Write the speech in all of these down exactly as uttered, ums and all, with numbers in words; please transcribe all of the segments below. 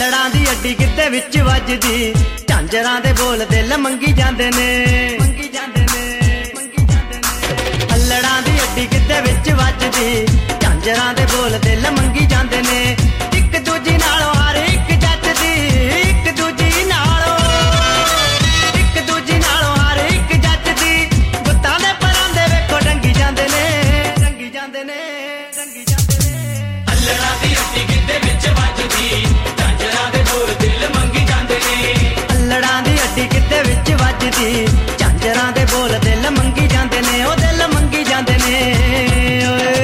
ਅਲੜਾਂ ਦੀ ਅੱਡੀ ਕਿਤੇ ਵਿੱਚ ਵੱਜਦੀ, ਝਾਂਜਰਾਂ ਦੇ ਬੋਲ ਦਿਲ ਮੰਗੀ ਜਾਂਦੇ ਨੇ, ਮੰਗੀ ਜਾਂਦੇ ਨੇ, ਮੰਗੀ ਜਾਂਦੇ ਨੇ। ਅਲੜਾਂ ਦੀ ਅੱਡੀ ਕਿਤੇ ਵਿੱਚ ਵੱਜਦੀ, ਝਾਂਜਰਾਂ ਦੇ ਬੋਲ ਦਿਲ ਮੰਗੀ ਜਾਂਦੇ ਨੇ। ਇੱਕ ਦੂਜੀ ਨਾਲੋਂ ਹਰ ਇੱਕ ਜੱਜਦੀ, ਇੱਕ ਦੂਜੀ ਨਾਲੋਂ, ਇੱਕ ਦੂਜੀ ਨਾਲੋਂ ਹਰ ਇੱਕ ਜੱਜਦੀ। ਗੁੱਤਾਂ ਦੇ ਪਰਾਂ ਦੇ ਵੇਖੋ ਡੰਗੀ ਜਾਂਦੇ ਨੇ, ਡੰਗੀ ਜਾਂਦੇ ਨੇ, ਡੰਗੀ ਜਾਂਦੇ ਨੇ। ਅਲੜਾਂ ਦੀ ਅੱਡੀ ਕਿਤੇ ਵਿੱਚ ਵੱਜਦੀ, ਝਾਂਜਰਾਂ ਦੇ ਬੋਲ ਦਿਲ ਮੰਗੀ ਜਾਂਦੇ ਨੇ। ਅਲੜਾਂ ਦੀ ਅੱਡੀ ਕਿਤੇ ਵਿੱਚ ਵੱਜਦੀ, ਝਾਂਜਰਾਂ ਦੇ ਬੋਲ ਦਿਲ ਮੰਗੀ ਜਾਂਦੇ ਨੇ, ਉਹ ਦਿਲ ਮੰਗੀ ਜਾਂਦੇ ਨੇ ਓਏ।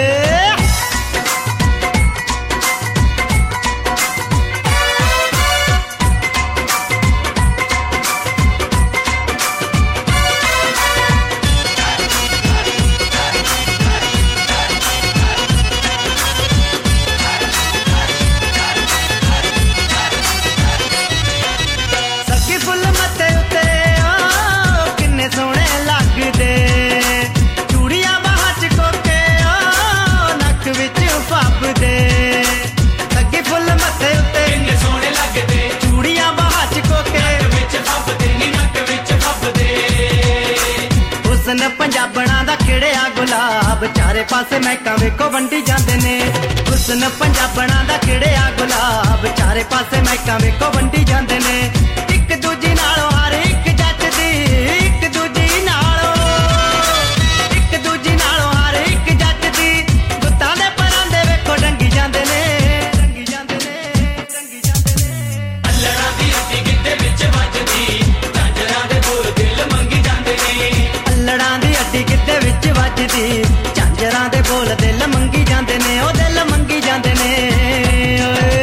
ਪੰਜਾਬਣਾ ਦਾ ਖਿੜਿਆ ਗੁਲਾਬ, ਚਾਰੇ ਪਾਸੇ ਮਹਿਕਾਂ ਵੇਖੋ ਵੰਡੀ ਜਾਂਦੇ ਨੇ। ਹੁਸਨ ਪੰਜਾਬਣਾ ਦਾ ਖਿੜਿਆ ਗੁਲਾਬ, ਚਾਰੇ ਪਾਸੇ ਮਹਿਕਾਂ ਵੇਖੋ ਵੰਡੀ ਜਾਂਦੇ ਨੇ। ਇੱਕ ਦੂਜੀ ਨਾਲੋਂ ਹਰ ਇੱਕ ਜੱਜਦੀ, ਇੱਕ ਦੂਜੀ ਨਾਲੋਂ, ਇੱਕ ਦੂਜੀ ਨਾਲੋਂ ਹਰ ਇੱਕ ਜੱਜਦੀ। ਗੁੱਤਾਂ ਦੇ ਪਰਾਂ ਦੇ ਵੇਖੋ ਡੰਗੀ ਜਾਂਦੇ ਨੇ, ਡੰਗੀ ਜਾਂਦੇ ਨੇ, ਡੰਗੀ ਜਾਂਦੇ ਨੇ। ਅਲੜਾਂ ਦੀ ਅੱਡੀ ਕਿਤੇ ਵਿੱਚ ਵੱਜਦੀ, ਝਾਂਜਰਾਂ ਦੇ ਬੋਲ ਦਿਲ ਮੰਗੀ ਜਾਂਦੇ ਨੇ। ਅਲੜਾਂ ਦੀ ਅੱਡੀ ਕਿਤੇ ਵਿੱਚ ਵੱਜਦੀ, ਝਾਂਜਰਾਂ ਦੇ ਬੋਲ ਦਿਲ ਮੰਗੀ ਜਾਂਦੇ ਨੇ, ਉਹ ਦਿਲ ਮੰਗੀ ਜਾਂਦੇ ਨੇ ਓਏ।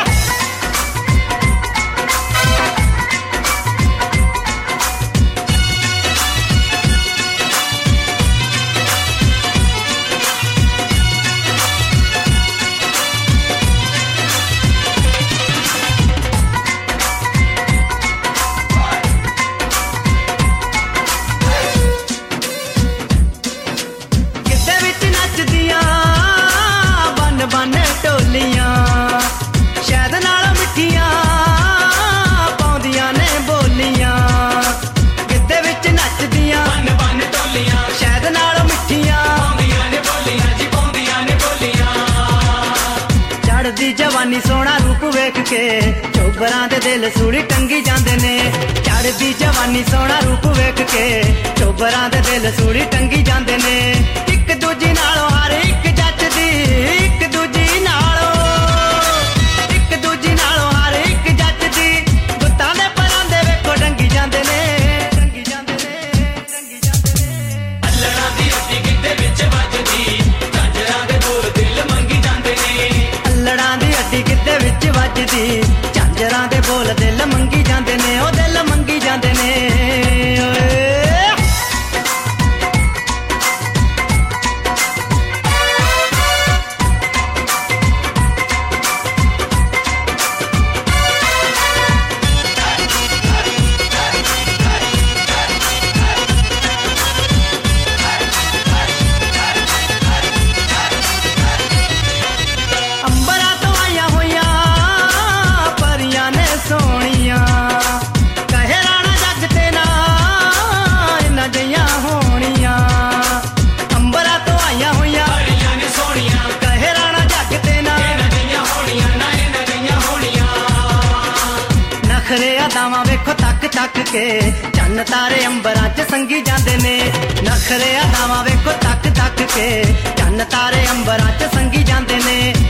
ਬਨ ਢੋਲੀਆਂ ਸ਼ਹਿਦ ਨਾਲ ਮਿੱਠੀਆਂ ਪਾਉਂਦੀਆਂ ਨੇ ਬੋਲੀਆਂ, ਗਿੱਧੇ ਵਿੱਚ ਨੱਚਦੀਆਂ। ਬਨ ਬਨ ਢੋਲੀਆਂ ਸ਼ਹਿਦ ਨਾਲ ਮਿੱਠੀਆਂ ਪਾਉਂਦੀਆਂ ਨੇ ਬੋਲੀਆਂ ਜੀ, ਪਾਉਂਦੀਆਂ ਨੇ ਬੋਲੀਆਂ। ਚੜ੍ਹਦੀ ਜਵਾਨੀ ਸੋਹਣਾ ਰੂਪ ਵੇਖ ਕੇ ਚੋਬਰਾਂ ਦੇ ਦਿਲ ਸੂਲੀ ਟੰਗੀ ਜਾਂਦੇ ਨੇ। ਚੜ੍ਹਦੀ ਜਵਾਨੀ ਸੋਹਣਾ ਰੂਪ ਵੇਖ ਕੇ ਚੋਬਰਾਂ ਦੇ ਦਿਲ ਸੂਲੀ ਟੰਗੀ ਜਾਂਦੇ ਨੇ। ਇੱਕ ਦੂਜੀ ਨਾਲੋਂ ਹਰ ਇੱਕ ਜੱਜਦੀ, ਇੱਕ ਦੂਜੀ ਨਾਲੋਂ, ਇੱਕ ਦੂਜੀ ਨਾਲੋਂ ਹਰ ਇੱਕ ਜੱਜਦੀ। ਗੁੱਤਾਂ ਦੇ ਪਰਾਂ ਦੇ ਵੇਖੋ ਡੰਗੀ ਜਾਂਦੇ ਨੇ, ਡੰਗੀ ਜਾਂਦੇ ਨੇ, ਡੰਗੀ ਜਾਂਦੇ ਨੇ। ਅਲੜਾਂ ਦੀ ਅੱਡੀ ਕਿਤੇ ਵਿੱਚ ਵੱਜਦੀ, ਝਾਂਜਰਾਂ ਦੇ ਬੋਲ ਦਿਲ ਮੰਗੀ ਜਾਂਦੇ ਨੇ। ਅਲੜਾਂ ਦੀ ਅੱਡੀ ਕਿਤੇ ਵਿੱਚ ਵੱਜਦੀ, ਝਾਂਜਰਾਂ ਦੇ ਬੋਲ ਦਿਲ ਮੰਗੀ ਜਾਂਦੇ ਨੇ, ਉਹ ਦਿਲ ਮੰਗੀ ਜਾਂਦੇ ਨੇ ਓਏ। ਸੋਹਣੀਆਂ ਕਹੇ ਰਾਣਾ ਜੱਗ ਤੇ ਨਾ ਇਹਨਾਂ ਜਈਆਂ ਹੋਣੀਆਂ। ਅੰਬਰਾਂ ਤੋਂ ਆਈਆਂ ਹੋਈਆਂ ਬੜੀਆਂ ਨੇ ਸੋਹਣੀਆਂ, ਕਹੇ ਰਾਣਾ ਜੱਗ ਤੇ ਨਾ ਇਹਨਾਂ ਜਈਆਂ ਹੋਣੀਆਂ, ਨਾ ਇਹਨਾਂ ਜਈਆਂ ਹੋਣੀਆਂ। ਨਖਰੇ ਅਦਾਵਾਂ ਵੇਖੋ ਤੱਕ ਤੱਕ ਕੇ ਚੰਨ ਤਾਰੇ ਅੰਬਰਾਂ 'ਚ ਸੰਗੀ ਜਾਂਦੇ ਨੇ। ਨਖਰੇ ਅਦਾਵਾਂ ਵੇਖੋ ਤੱਕ ਤੱਕ ਕੇ ਚੰਨ ਤਾਰੇ ਅੰਬਰਾਂ 'ਚ ਸੰਗੀ ਜਾਂਦੇ ਨੇ।